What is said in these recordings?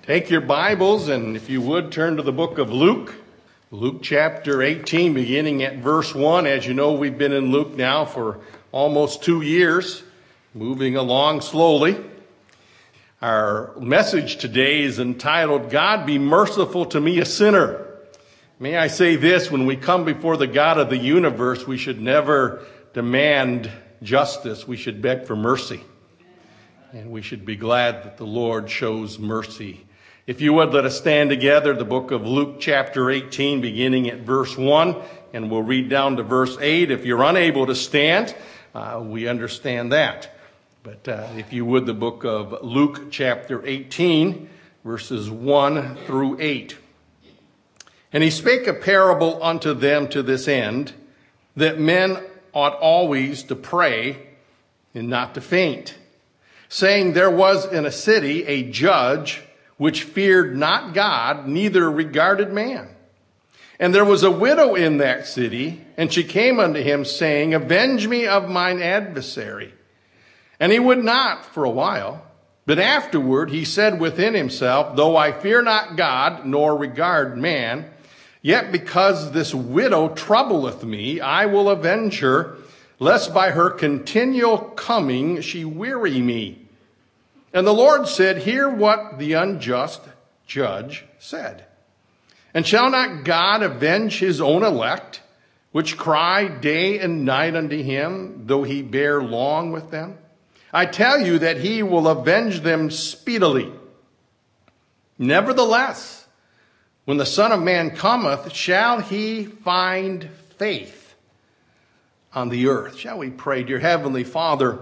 Take your Bibles and if you would turn to the book of Luke. Luke chapter 18 beginning at verse 1. As you know, we've been in Luke now for almost 2 years, moving along slowly. Our message today is entitled, God Be Merciful to Me, a Sinner. May I say this, when we come before the God of the universe, we should never demand justice. We should beg for mercy. And we should be glad that the Lord shows mercy. If you would, let us stand together, the book of Luke chapter 18, beginning at verse 1, and we'll read down to verse 8. If you're unable to stand, we understand that. But if you would, the book of Luke chapter 18, verses 1 through 8. And he spake a parable unto them to this end, that men ought always to pray and not to faint, saying, there was in a city a judge which feared not God, neither regarded man. And there was a widow in that city, and she came unto him, saying, avenge me of mine adversary. And he would not for a while. But afterward he said within himself, though I fear not God, nor regard man, yet because this widow troubleth me, I will avenge her, lest by her continual coming she weary me. And the Lord said, hear what the unjust judge said. And shall not God avenge his own elect, which cry day and night unto him, though he bear long with them? I tell you that he will avenge them speedily. Nevertheless, when the Son of Man cometh, shall he find faith on the earth? Shall we pray? Dear Heavenly Father,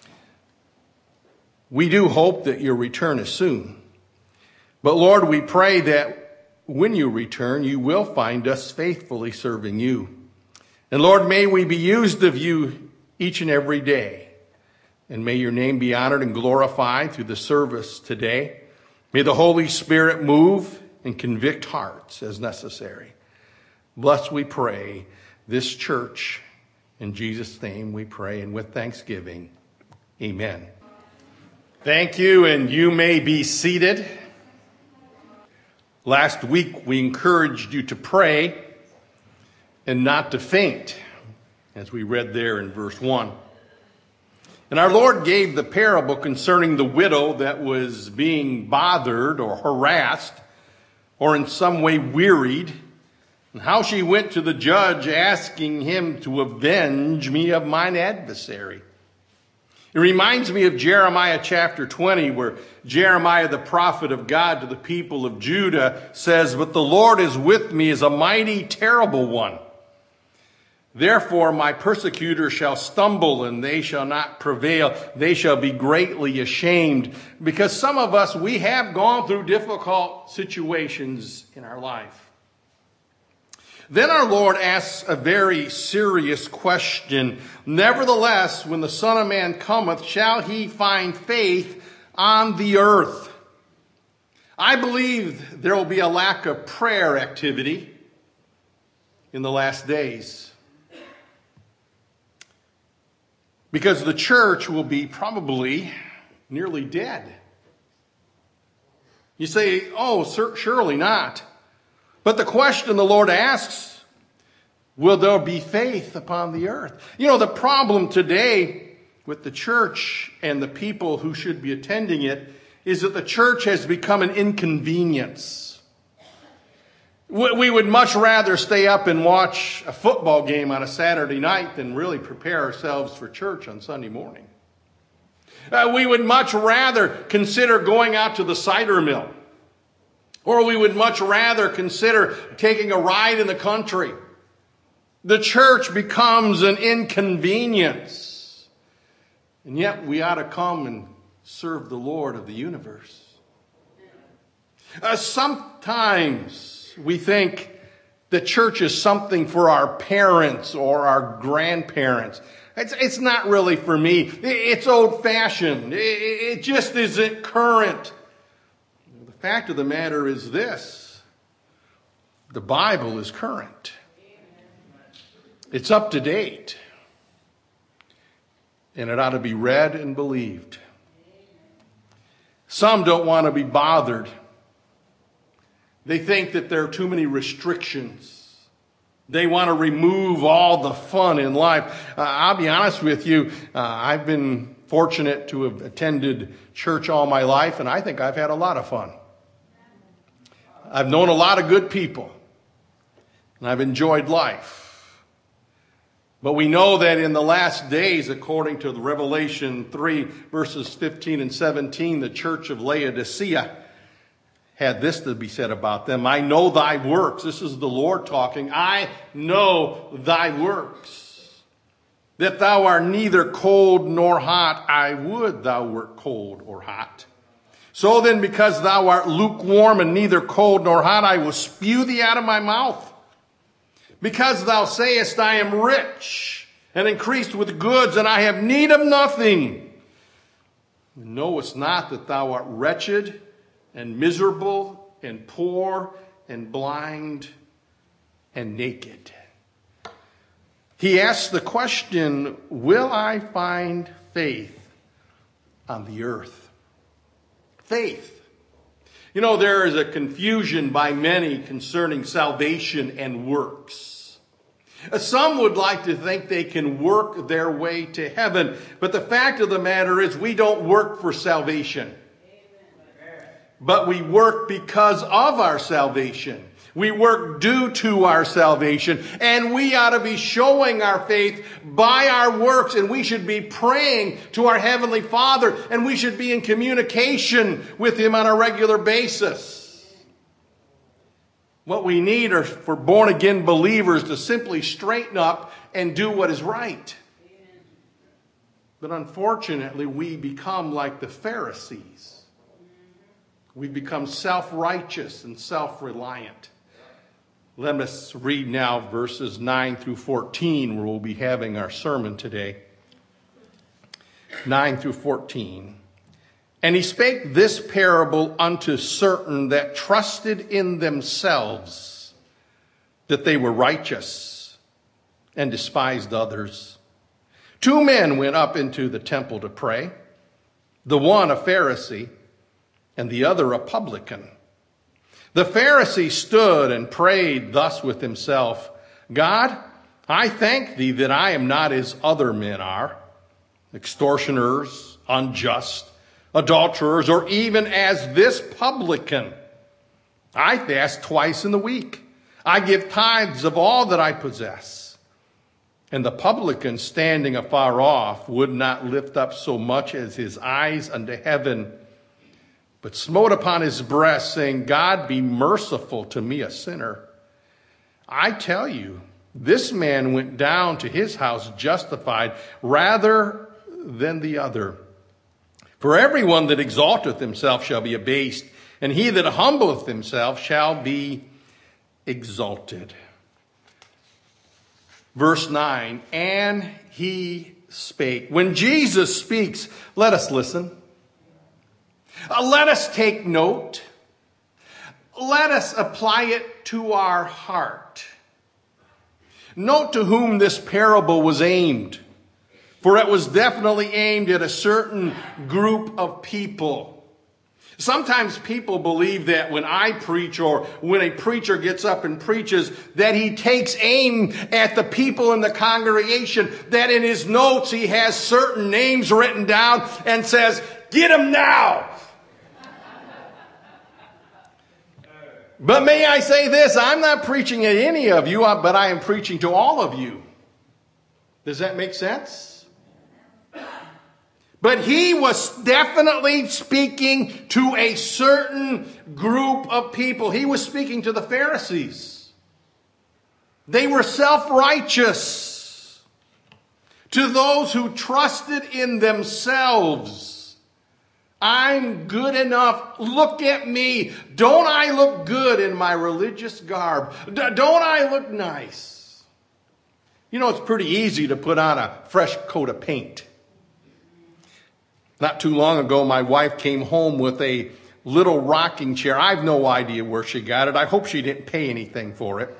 we do hope that your return is soon. But Lord, we pray that when you return, you will find us faithfully serving you. And Lord, may we be used of you each and every day. And may your name be honored and glorified through the service today. May the Holy Spirit move and convict hearts as necessary. Bless, we pray, this church. In Jesus' name we pray, and with thanksgiving, amen. Thank you, and you may be seated. Last week we encouraged you to pray and not to faint, as we read there in verse 1. And our Lord gave the parable concerning the widow that was being bothered or harassed or in some way wearied, and how she went to the judge asking him to avenge me of mine adversary. It reminds me of Jeremiah chapter 20, where Jeremiah, the prophet of God to the people of Judah, says, but the Lord is with me as a mighty, terrible one. Therefore my persecutors shall stumble, and they shall not prevail. They shall be greatly ashamed. Because some of us, we have gone through difficult situations in our life. Then our Lord asks a very serious question. Nevertheless, when the Son of Man cometh, shall he find faith on the earth? I believe there will be a lack of prayer activity in the last days, because the church will be probably nearly dead. You say, oh, surely not. But the question the Lord asks, will there be faith upon the earth? You know, the problem today with the church and the people who should be attending it is that the church has become an inconvenience. We would much rather stay up and watch a football game on a Saturday night than really prepare ourselves for church on Sunday morning. We would much rather consider going out to the cider mill. Or we would much rather consider taking a ride in the country. The church becomes an inconvenience. And yet we ought to come and serve the Lord of the universe. Sometimes we think the church is something for our parents or our grandparents. It's not really for me. It's old-fashioned. It just isn't current. The fact of the matter is this: the Bible is current. It's up to date. And it ought to be read and believed. Some don't want to be bothered They think that there are too many restrictions. They want to remove all the fun in life. I'll be honest with you, I've been fortunate to have attended church all my life, and I think I've had a lot of fun. I've known a lot of good people, and I've enjoyed life. But we know that in the last days, according to the Revelation 3, verses 15 and 17, the church of Laodicea had this to be said about them. I know thy works. This is the Lord talking. I know thy works. That thou art neither cold nor hot. I would thou wert cold or hot. So then, because thou art lukewarm and neither cold nor hot, I will spew thee out of my mouth. Because thou sayest, I am rich and increased with goods, and I have need of nothing. Knowest not that thou art wretched and miserable and poor and blind and naked. He asks the question, will I find faith on the earth? Faith. You know, there is a confusion by many concerning salvation and works. Some would like to think they can work their way to heaven, but the fact of the matter is we don't work for salvation. But we work because of our salvation. We work due to our salvation. And we ought to be showing our faith by our works. And we should be praying to our Heavenly Father. And we should be in communication with Him on a regular basis. What we need are for born-again believers to simply straighten up and do what is right. But unfortunately, we become like the Pharisees. We become self-righteous and self-reliant. Let us read now verses 9 through 14, where we'll be having our sermon today. 9 through 14. And he spake this parable unto certain that trusted in themselves that they were righteous and despised others. 2 men went up into the temple to pray, the one a Pharisee, and the other a publican. The Pharisee stood and prayed thus with himself, God, I thank thee that I am not as other men are, extortioners, unjust, adulterers, or even as this publican. I fast twice in the week. I give tithes of all that I possess. And the publican, standing afar off, would not lift up so much as his eyes unto heaven, but smote upon his breast, saying, God, be merciful to me, a sinner. I tell you, this man went down to his house justified rather than the other. For everyone that exalteth himself shall be abased, and he that humbleth himself shall be exalted. Verse 9, and he spake. When Jesus speaks, let us listen. Let us take note. Let us apply it to our heart. Note to whom this parable was aimed. For it was definitely aimed at a certain group of people. Sometimes people believe that when I preach or when a preacher gets up and preaches, that he takes aim at the people in the congregation, that in his notes he has certain names written down and says, get them now. But may I say this, I'm not preaching at any of you, but I am preaching to all of you. Does that make sense? But he was definitely speaking to a certain group of people. He was speaking to the Pharisees. They were self-righteous. To those who trusted in themselves. I'm good enough. Look at me. Don't I look good in my religious garb? Don't I look nice? You know, it's pretty easy to put on a fresh coat of paint. Not too long ago, my wife came home with a little rocking chair. I have no idea where she got it. I hope she didn't pay anything for it.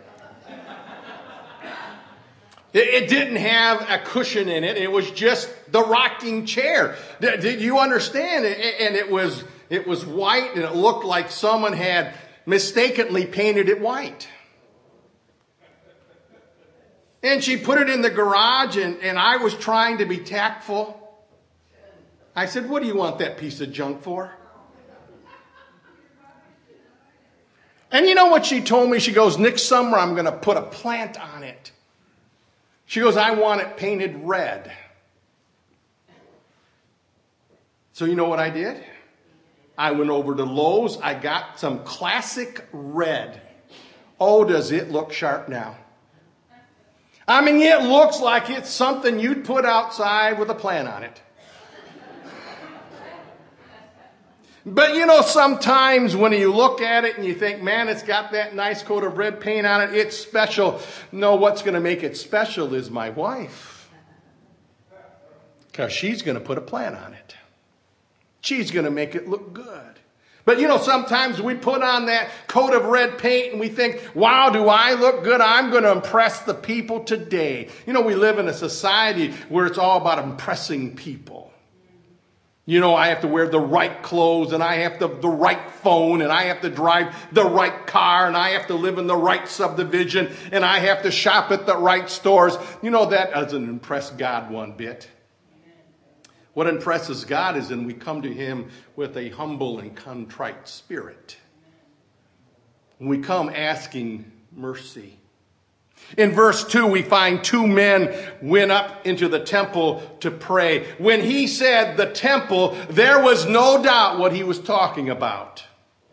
It didn't have a cushion in it. It was just the rocking chair. Did you understand? And it was white, and it looked like someone had mistakenly painted it white. And she put it in the garage, and I was trying to be tactful. I said, "What do you want that piece of junk for?" And you know what she told me? She goes, "Next summer I'm going to put a plant on it." She goes, "I want it painted red." So you know what I did? I went over to Lowe's. I got some classic red. Oh, does it look sharp now? I mean, it looks like it's something you'd put outside with a plant on it. But you know, sometimes when you look at it and you think, man, it's got that nice coat of red paint on it, it's special. No, what's going to make it special is my wife. Because she's going to put a plant on it. She's going to make it look good. But you know, sometimes we put on that coat of red paint and we think, wow, do I look good? I'm going to impress the people today. You know, we live in a society where it's all about impressing people. You know, I have to wear the right clothes, and I have the right phone, and I have to drive the right car, and I have to live in the right subdivision, and I have to shop at the right stores. You know, that doesn't impress God one bit. What impresses God is when we come to Him with a humble and contrite spirit. When we come asking mercy. In verse 2, we find two men went up into the temple to pray. When he said the temple, there was no doubt what he was talking about.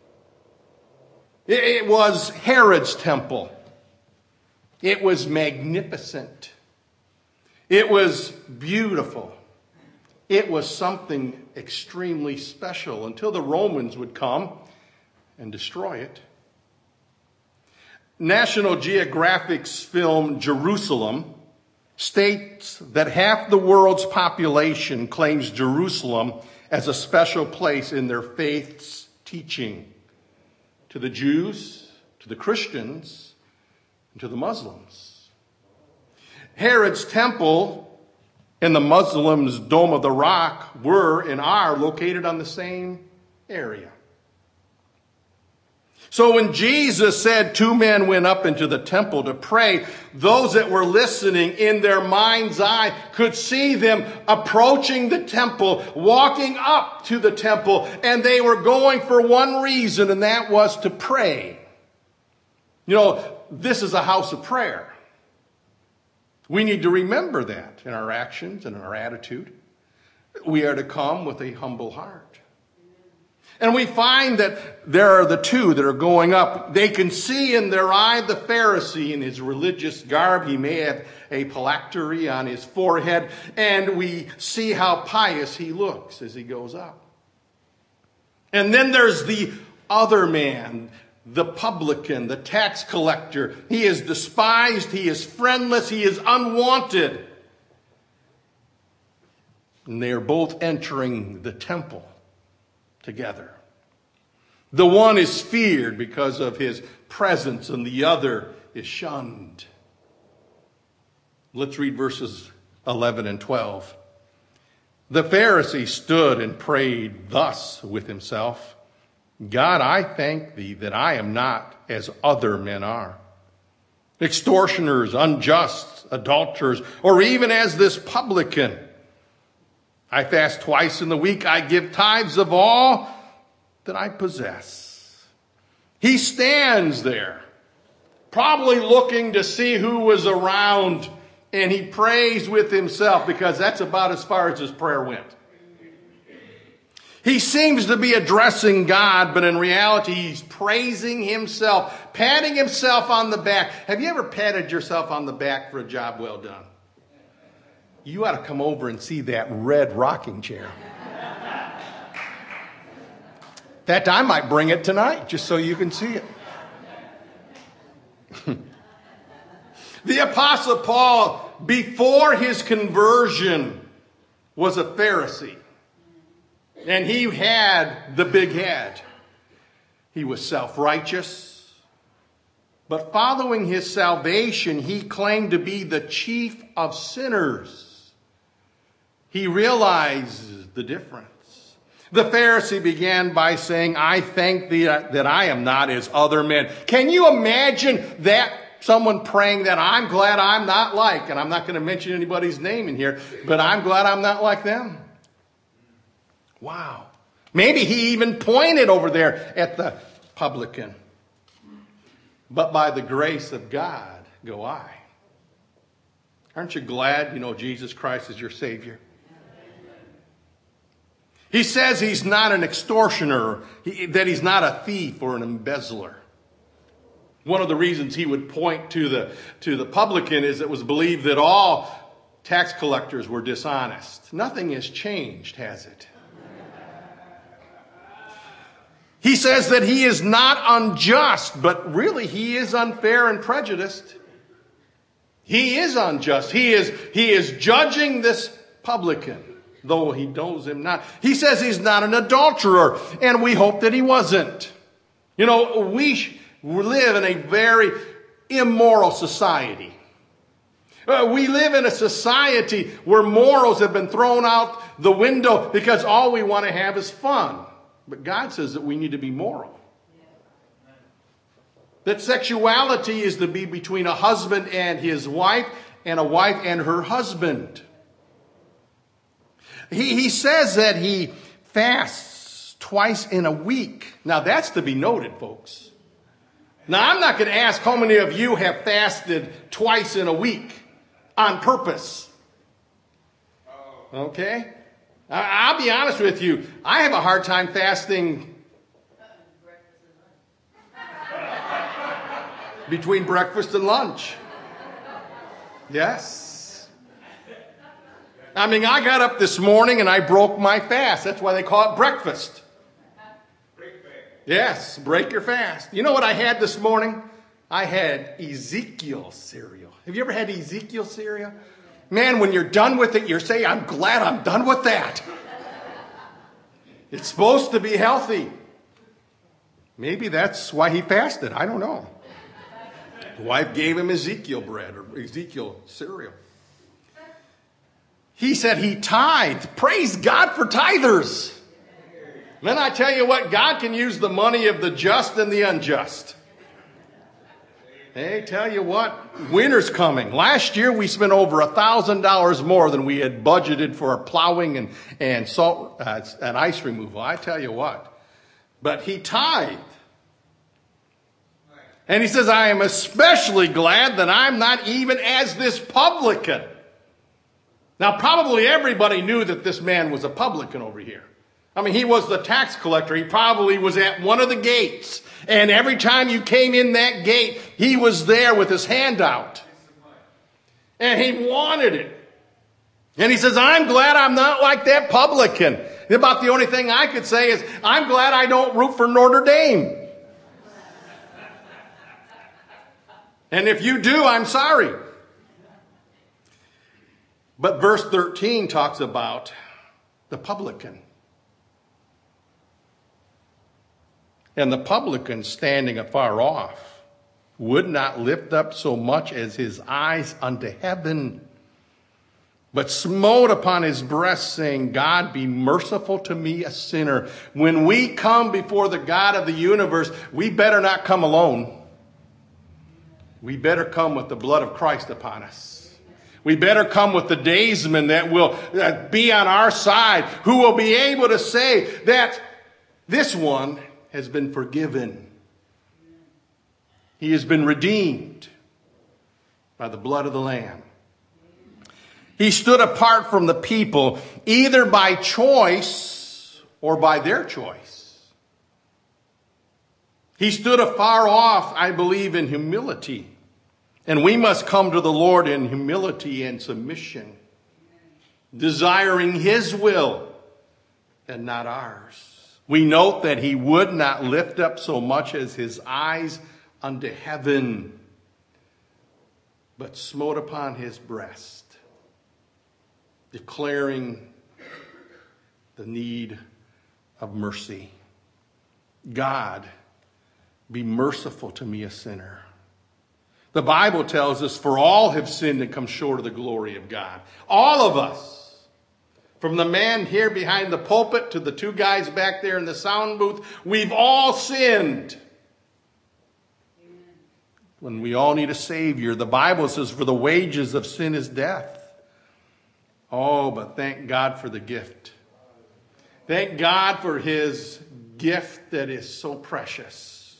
It was Herod's temple. It was magnificent. It was beautiful. It was something extremely special until the Romans would come and destroy it. National Geographic's film Jerusalem states that half the world's population claims Jerusalem as a special place in their faith's teaching to the Jews, to the Christians, and to the Muslims. Herod's temple and the Muslims' Dome of the Rock were and are located on the same area. So when Jesus said two men went up into the temple to pray, those that were listening in their mind's eye could see them approaching the temple, walking up to the temple, and they were going for one reason, and that was to pray. You know, this is a house of prayer. We need to remember that in our actions and in our attitude. We are to come with a humble heart. And we find that there are the two that are going up. They can see in their eye the Pharisee in his religious garb. He may have a phylactery on his forehead. And we see how pious he looks as he goes up. And then there's the other man, the publican, the tax collector. He is despised. He is friendless. He is unwanted. And they are both entering the temple together. The one is feared because of his presence, and the other is shunned. Let's read verses 11 and 12. The Pharisee stood and prayed thus with himself, God, I thank thee that I am not as other men are, extortioners, unjust, adulterers, or even as this publican. I fast twice in the week. I give tithes of all that I possess. He stands there, probably looking to see who was around, and he prays with himself because that's about as far as his prayer went. He seems to be addressing God, but in reality, he's praising himself, patting himself on the back. Have you ever patted yourself on the back for a job well done? You ought to come over and see that red rocking chair. In fact, I might bring it tonight just so you can see it. The Apostle Paul, before his conversion, was a Pharisee. And he had the big head. He was self-righteous. But following his salvation, he claimed to be the chief of sinners. He realized the difference. The Pharisee began by saying, I thank thee that I am not as other men. Can you imagine that? Someone praying that I'm glad I'm not like, and I'm not going to mention anybody's name in here, but I'm glad I'm not like them. Wow. Maybe he even pointed over there at the publican. But by the grace of God go I. Aren't you glad you know Jesus Christ is your Savior? He says he's not an extortioner, that he's not a thief or an embezzler. One of the reasons he would point to the publican is it was believed that all tax collectors were dishonest. Nothing has changed, has it? He says that he is not unjust, but really he is unfair and prejudiced. He is unjust. He is judging this publican, though he knows him not. He says he's not an adulterer, and we hope that he wasn't. You know, we live in a very immoral society. We live in a society where morals have been thrown out the window because all we want to have is fun. But God says that we need to be moral. That sexuality is to be between a husband and his wife and a wife and her husband. He says that he fasts twice in a week. Now that's to be noted, folks. Now, I'm not going to ask how many of you have fasted twice in a week on purpose. Okay? I'll be honest with you. I have a hard time fasting between breakfast and lunch. Yes. I mean, I got up this morning and I broke my fast. That's why they call it breakfast. Yes, break your fast. You know what I had this morning? I had Ezekiel cereal. Have you ever had Ezekiel cereal? Man, when you're done with it, you're saying, I'm glad I'm done with that. It's supposed to be healthy. Maybe that's why he fasted. I don't know. The wife gave him Ezekiel bread or Ezekiel cereal. He said he tithed. Praise God for tithers. Then I tell you what, God can use the money of the just and the unjust. Hey, tell you what, winter's coming. Last year we spent over $1,000 more than we had budgeted for plowing and salt and ice removal. I tell you what. But he tithed. And he says, I am especially glad that I'm not even as this publican. Now, probably everybody knew that this man was a publican over here. I mean, he was the tax collector. He probably was at one of the gates. And every time you came in that gate, he was there with his hand out. And he wanted it. And he says, I'm glad I'm not like that publican. About the only thing I could say is, I'm glad I don't root for Notre Dame. And if you do, I'm sorry. But verse 13 talks about the publican. And the publican, standing afar off, would not lift up so much as his eyes unto heaven, but smote upon his breast, saying, God, be merciful to me, a sinner. When we come before the God of the universe, we better not come alone. We better come with the blood of Christ upon us. We better come with the daysman that will be on our side, who will be able to say that this one has been forgiven. He has been redeemed by the blood of the Lamb. He stood apart from the people, either by choice or by their choice. He stood afar off, I believe, in humility. And we must come to the Lord in humility and submission, desiring his will and not ours. We note that he would not lift up so much as his eyes unto heaven, but smote upon his breast, declaring the need of mercy. God, be merciful to me, a sinner. The Bible tells us, for all have sinned and come short of the glory of God. All of us. From the man here behind the pulpit to the two guys back there in the sound booth, we've all sinned. When we all need a Savior, the Bible says, for the wages of sin is death. Oh, but thank God for the gift. Thank God for His gift that is so precious.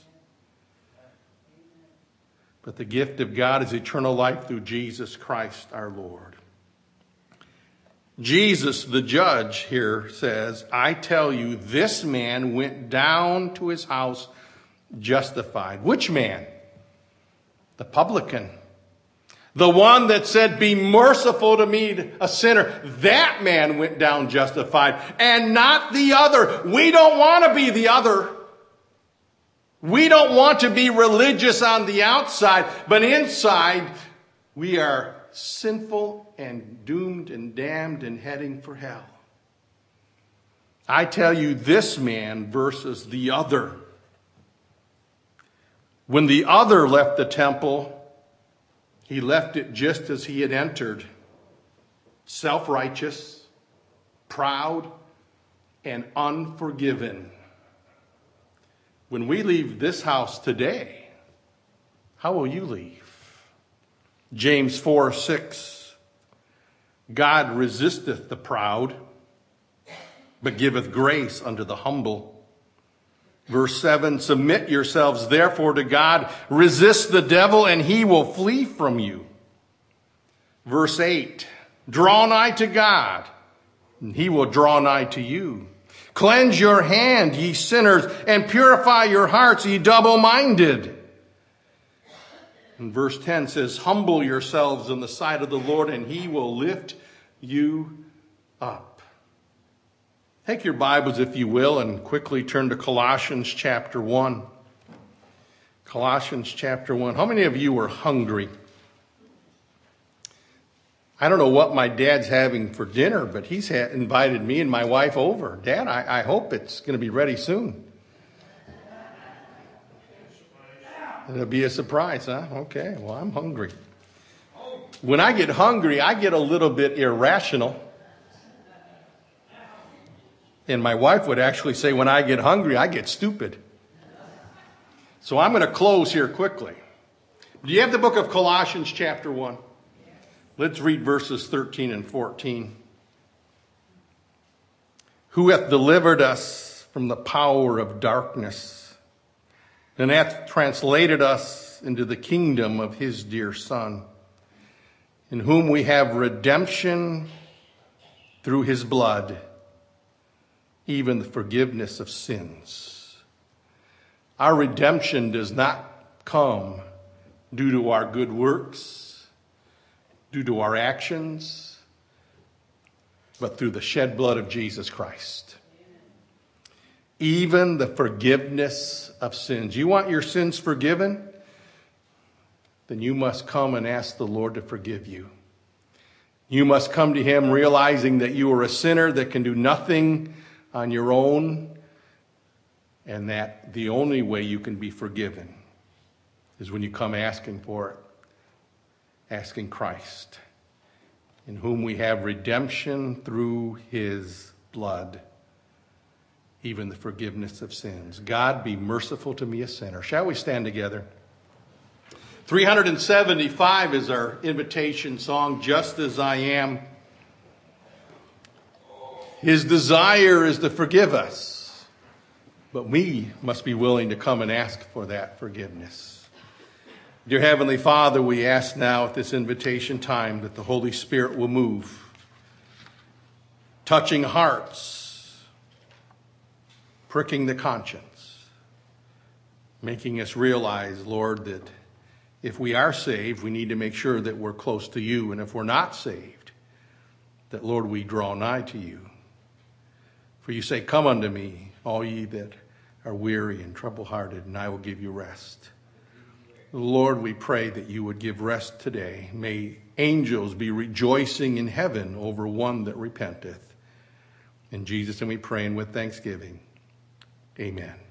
But the gift of God is eternal life through Jesus Christ our Lord. Jesus, the judge here, says, I tell you, this man went down to his house justified. Which man? The publican. The one that said, be merciful to me, a sinner. That man went down justified, and not the other. We don't want to be the other. We don't want to be religious on the outside, but inside we are sinful and doomed and damned and heading for hell. I tell you, this man versus the other. When the other left the temple, he left it just as he had entered. Self-righteous, proud, and unforgiven. When we leave this house today, how will you leave? James 4:6, God resisteth the proud, but giveth grace unto the humble. Verse 7, submit yourselves therefore to God, resist the devil, and he will flee from you. Verse 8, draw nigh to God, and he will draw nigh to you. Cleanse your hand, ye sinners, and purify your hearts, ye double-minded. And verse 10 says, humble yourselves in the sight of the Lord, and he will lift you up. Take your Bibles, if you will, and quickly turn to Colossians chapter 1. Colossians chapter 1. How many of you are hungry? I don't know what my dad's having for dinner, but he's invited me and my wife over. Dad, I hope it's going to be ready soon. It'll be a surprise, huh? Okay, well, I'm hungry. When I get hungry, I get a little bit irrational. And my wife would actually say, when I get hungry, I get stupid. So I'm going to close here quickly. Do you have the book of Colossians chapter 1? Let's read verses 13 and 14. Who hath delivered us from the power of darkness, and hath translated us into the kingdom of his dear Son, in whom we have redemption through his blood, even the forgiveness of sins. Our redemption does not come due to our good works, due to our actions, but through the shed blood of Jesus Christ. Even the forgiveness of sins. You want your sins forgiven? Then you must come and ask the Lord to forgive you. You must come to him realizing that you are a sinner that can do nothing on your own, and that the only way you can be forgiven is when you come asking for it, asking Christ, in whom we have redemption through his blood, even the forgiveness of sins. God, be merciful to me, a sinner. Shall we stand together? 375 is our invitation song, Just As I Am. His desire is to forgive us, but we must be willing to come and ask for that forgiveness. Dear Heavenly Father, we ask now at this invitation time that the Holy Spirit will move, touching hearts, pricking the conscience, making us realize, Lord, that if we are saved, we need to make sure that we're close to you. And if we're not saved, that, Lord, we draw nigh to you. For you say, come unto me, all ye that are weary and trouble-hearted, and I will give you rest. Lord, we pray that you would give rest today. May angels be rejoicing in heaven over one that repenteth. In Jesus' name we pray, and with thanksgiving, amen.